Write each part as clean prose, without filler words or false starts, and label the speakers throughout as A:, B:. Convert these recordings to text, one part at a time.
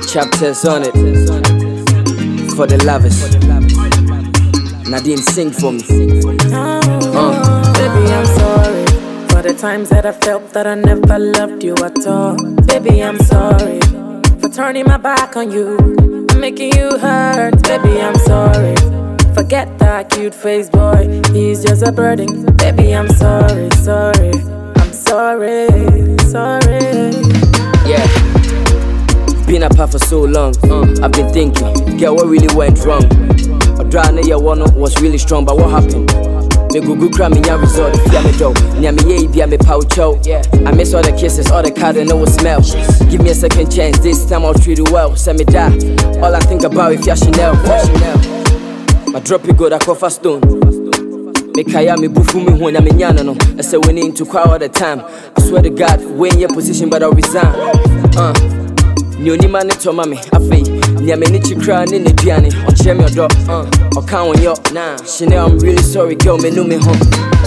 A: Chapters on it for the lovers. Nadine, sing for me.
B: Baby, I'm sorry for the times that I felt that I never loved you at all. Baby, I'm sorry for turning my back on you and making you hurt. Baby, I'm sorry. Forget that cute face boy, he's just a burden. Baby, I'm sorry, sorry. I'm sorry, sorry.
A: Yeah. Been apart for so long, I've been thinking, girl, what really went wrong? A dry near one was really strong, but what happened? Me go cry me ya resort, fear me dough. Near me ye be me pouch out. I miss all the kisses, all the card and no smell. Give me a second chance, this time I'll treat you well. Send me die. All I think about is Chanel. My drop it good, I cover stone. Me kaya me bufu me when I'm in yana no. I say we need to cry all the time. I swear to God, we in your position, but I'll resign. Nyoni mane to mami, afi. Nya me ni chikra ni ne duane. On share me your dog, or count on your nah. Chanel, I'm really sorry, girl, me know me home.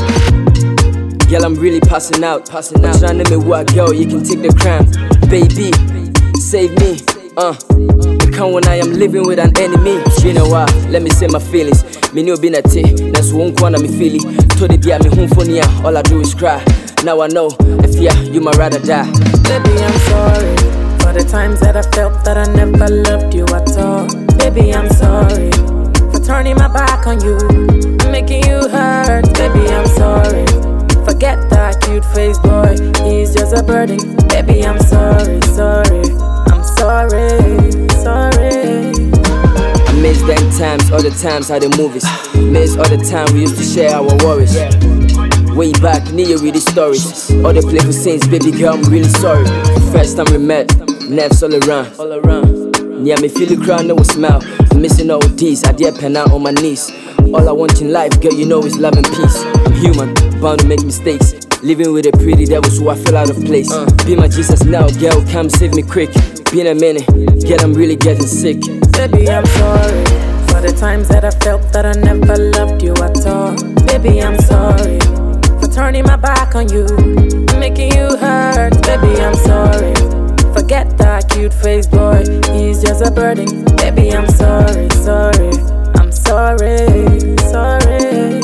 A: Girl, I'm really passing out. Trying to me what, girl, you can take the crown. Baby, save me, Become when I am living with an enemy. You know what? Let me say my feelings. Me no be na te, that's one corner me feeling. To the dia me home for ya, all I do is cry. Now I know, if yeah, you might rather die.
B: Baby, I'm sorry for the times that I felt that I never loved you at all. Baby, I'm sorry for turning my back on you and making you hurt. Baby, I'm sorry. Forget that cute face boy, he's just a burden. Baby, I'm sorry, sorry. I'm sorry, sorry.
A: I miss them times, all the times at the movies. Miss all the time we used to share our worries. Way back, near you read the stories. All the playful scenes, baby girl, I'm really sorry. First time we met, nerves all around. Yeah, me feel you cry, no smile. I'm missing all these, I dare pen out on my knees. All I want in life, girl, you know is love and peace. I'm human, bound to make mistakes. Living with a pretty devil, so I feel out of place. Be my Jesus now, girl, come save me quick. Been a minute, girl, I'm really getting sick.
B: Baby, I'm sorry for the times that I felt that I never loved you at all. Baby, I'm sorry for turning my back on you and making you hurt. Baby, I'm sorry. Forget that cute face boy, he's just a burden. Baby, I'm sorry, sorry. I'm sorry, sorry.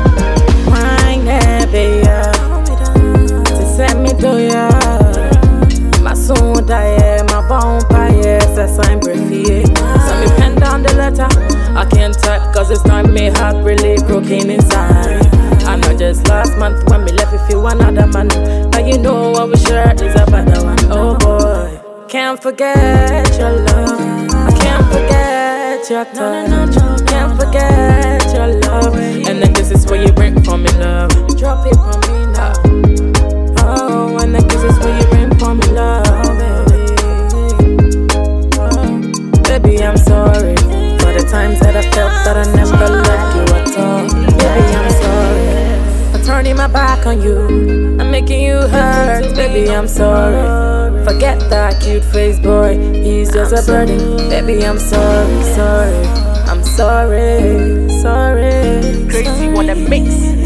B: Wine baby, to set me to ya. My soul die, my bone pie, says I'm breathy. So me pen down the letter, I can't type cause it's time me heart really broken inside. I know just last month when me left with you another man, but you know what we share is a better one. Oh boy, can't forget your love, I can't forget your touch, can't forget your love. And then this is what you bring for me, love. Drop it for me now. Oh, and then this is what you bring for me, love, baby. Baby, I'm sorry for the times that I felt that I never loved you at all. Baby, I'm sorry for turning my back on you and making you hurt. Baby, I'm sorry. Forget that cute face boy, he's just a burden. Baby, I'm sorry, sorry. I'm sorry, sorry.
C: Crazy wanna mix.